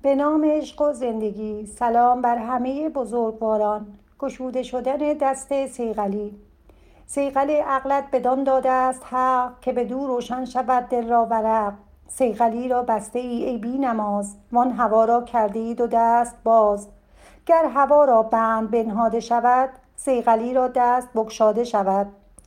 به نام عشق و زندگی. سلام بر همه بزرگواران. گشوده شدن دست صیقلی. صیقل عقلت بدان داده است حق، که بدو روشن شود دل را ورق. صیقلی را بسته ای بی نماز، وان هوا را کرده ای دو دست باز. گر هوا را بند بنهاده شود، صیقلی را دست بگشاده شود.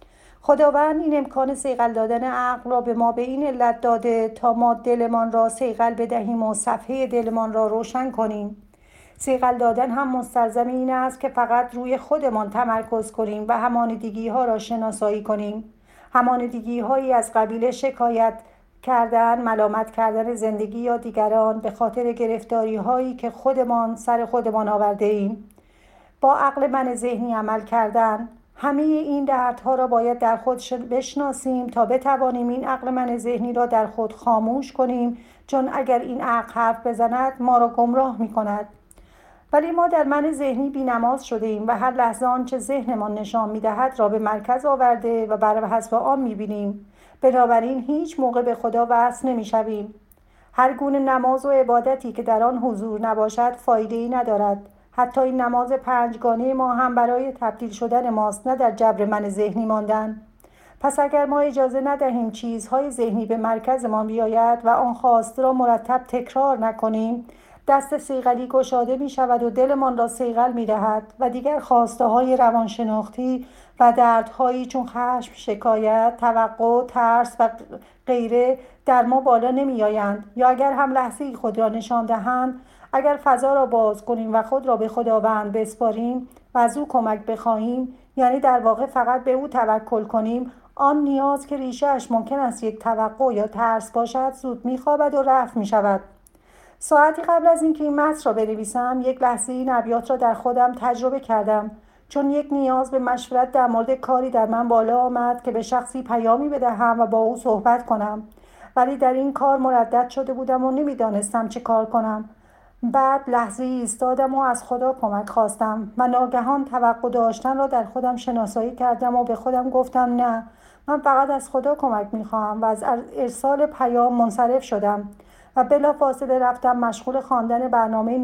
خداوند این امکان صیقل دادن عقل را به ما به این علت داده تا ما دلمان را صیقل بدهیم و صفحه دلمان را روشن کنیم. صیقل دادن هم مستلزم این است که فقط روی خودمان تمرکز کنیم و همانیدگی ها را شناسایی کنیم. همانیدگی هایی از قبیل شکایت کردن، ملامت کردن زندگی یا دیگران به خاطر گرفتاری هایی که خودمان سر خودمان آورده ایم. با عقل من ذهنی عمل کردن. همه این دردها را باید در خود بشناسیم تا بتوانیم این عقل من ذهنی را در خود خاموش کنیم، چون اگر این عقل حرف بزند ما را گمراه می کند. ولی ما در من ذهنی بی‌نماز شده ایم و هر لحظه آنچه ذهنمان نشان می‌دهد را به مرکز آورده و بر حسب آن می‌بینیم. بنابراین هیچ موقع به خدا وصل نمی‌شویم. هر گونه نماز و عبادتی که در آن حضور نباشد فایده‌ای ندارد. حتی این نماز پنجگانه ما هم برای تبدیل شدن ماست، نه در جبر من ذهنی ماندن. پس اگر ما اجازه ندهیم چیزهای ذهنی به مرکزمان بیاید و آن خواسته را مرتب تکرار نکنیم، دست صیقلی گشاده می شود و دلمان را صیقل می دهد و دیگر خواسته های روانشناختی و دردهایی چون خشم، شکایت، توقع، ترس و غیره در ما بالا نمی آیند. یا اگر هم لحظه‌ای خود را نشان دهند، اگر فضا را باز کنیم و خود را به خداوند بسپاریم و از او کمک بخواهیم، یعنی در واقع فقط به او توکل کنیم، آن نیاز که ریشه‌اش ممکن است یک توقع یا ترس باشد زود می‌خوابد و رفع می‌شود. ساعتی قبل از اینکه این متن را بنویسم، یک لحظه این ابیات را در خودم تجربه کردم، چون یک نیاز به مشورت در مورد کاری در من بالا آمد که به شخصی پیامی بدهم و با او صحبت کنم. ولی در این کار مردد شده بودم و نمیدانستم چه کار کنم. بعد لحظه ایستادم و از خدا کمک خواستم و ناگهان توقع داشتن را در خودم شناسایی کردم و به خودم گفتم نه، من فقط از خدا کمک میخواهم و از ارسال پیام منصرف شدم و بلافاصله رفتم مشغول خواندن برنامه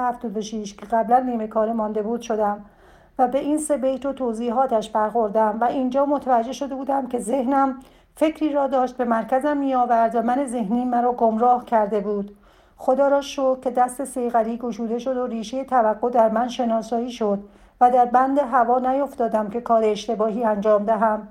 976 که قبلا نیمه کاره مانده بود شدم و به این سه بیت و توضیحاتش برخوردم و اینجا متوجه شده بودم که ذهنم فکری را داشت به مرکزم می آورد و من ذهنی مرا گمراه کرده بود. خدا را شکر که دست صیقلی گشوده شد و ریشه توقع در من شناسایی شد و در بند هوا نیفتادم که کار اشتباهی انجام دهم.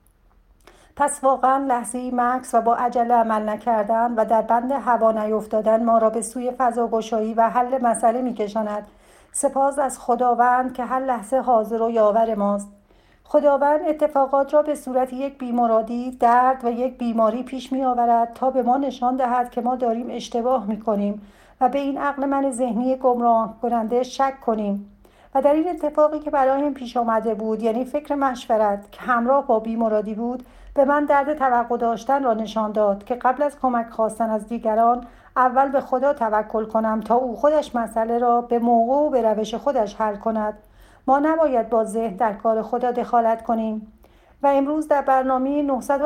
پس واقعا لحظه‌ای مکث و با عجله عمل نکردن و در بند هوا نیفتادن ما را به سوی فضاگشایی و حل مسئله می‌کشاند. سپاس از خداوند که هر لحظه حاضر و یاور ماست. خداوند اتفاقات را به صورت یک بیمارادی، درد و یک بیماری پیش می آورد تا به ما نشان دهد که ما داریم اشتباه می کنیم و به این عقل من ذهنی گمراه کننده شک کنیم. و در این اتفاقی که برایم پیش آمده بود، یعنی فکر مشورت که همراه با بیمارادی بود، به من درد توقع داشتن را نشان داد که قبل از کمک خواستن از دیگران اول به خدا توکل کنم تا او خودش مسئله را به موقع و به روش خودش حل کند. ما نباید با ذهن در کار خدا دخالت کنیم. و امروز در برنامه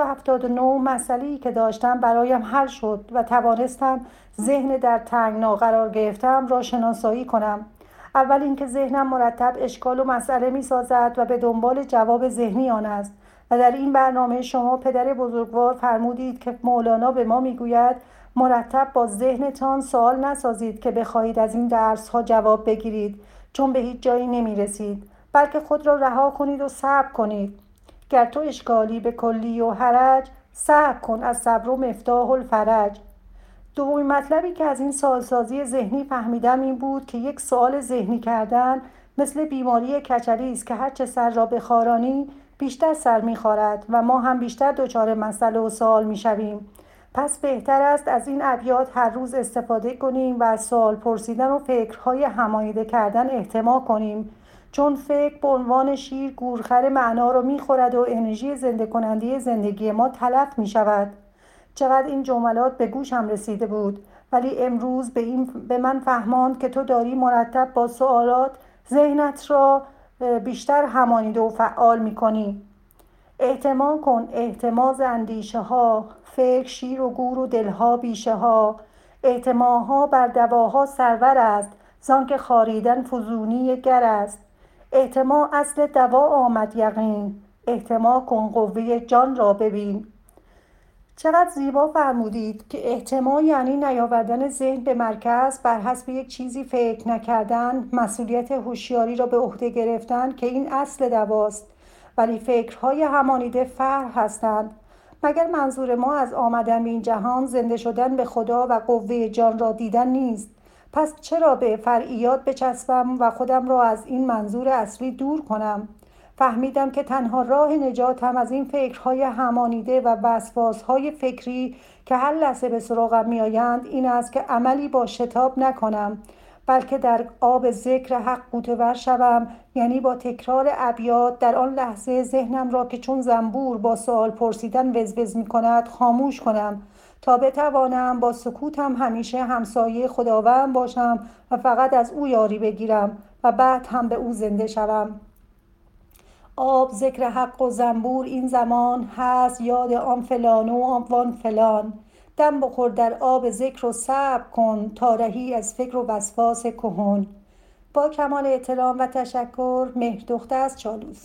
979 مسئله‌ای که داشتم برایم حل شد و توانستم ذهن در تنگنا قرار گرفتم را شناسایی کنم. اول اینکه ذهنم مرتب اشکال و مسئله می سازد و به دنبال جواب ذهنی آن است و در این برنامه شما پدر بزرگوار فرمودید که مولانا به ما میگوید مرتب با ذهنتان سوال نسازید که بخواهید از این درس ها جواب بگیرید، چون به هیچ جایی نمی رسید، بلکه خود را رها کنید و صبر کنید. گر تو اشکالی به کلی و حرج، صبر کن از صبر و مفتاح الفرج. دومین مطلبی که از این سوالسازی ذهنی فهمیدم این بود که یک سوال ذهنی کردن مثل بیماری کچلی است که هرچه سر را بخارانی بیشتر سر می‌خارد و ما هم بیشتر دچار مسئله و سوال می‌شویم. پس بهتر است از این ابیات هر روز استفاده کنیم و از سوال پرسیدن و فکرهای هماییده کردن اهتمام کنیم، چون فکر به عنوان شیر گورخر معنا را می‌خورد و انرژی زنده کننده زندگی ما تلف می‌شود. چقدر این جملات به گوشم رسیده بود، ولی امروز به من فهماند که تو داری مرتب با سوالات ذهنت را بیشتر همانیده و فعال می‌کنی. احتمال کن احتماز اندیشه ها، فکر شیر و گور و دلها بیشه ها. احتماها بر دواها سرور است، زانکه خاریدن فزونی گر است. احتما اصل دوا آمد یقین، احتما کن قوه جان را ببین. چقدر زیبا فرمودید که احتما یعنی نیاوردن ذهن به مرکز، بر حسب یک چیزی فکر نکردن، مسئولیت هوشیاری را به عهده گرفتن که این اصل دواست. ولی فکرهای همانیده فرع هستند. مگر منظور ما از آمدن به این جهان زنده شدن به خدا و قوه جان را دیدن نیست؟ پس چرا به فرعیات بچسبم و خودم را از این منظور اصلی دور کنم؟ فهمیدم که تنها راه نجاتم از این فکرهای همانیده و وسواسهای فکری که هر لحظه به سراغم میآیند این است که عملی با شتاب نکنم، بلکه در آب ذکر حق غوطه‌ور شوم، یعنی با تکرار ابیات در آن لحظه ذهنم را که چون زنبور با سؤال پرسیدن وزوز می‌کند خاموش کنم، تا بتوانم با سکوتم همیشه همسایه خداوند باشم و فقط از او یاری بگیرم و بعد هم به او زنده شوم. آب ذکر حق و زنبور این زمان هست یاد آن فلان و وان فلان. دم بخور در آب ذکر و صبر کن تا رهی از فکر و وسواس کهن. با کمال احترام و تشکر، مهردخت از چالوس.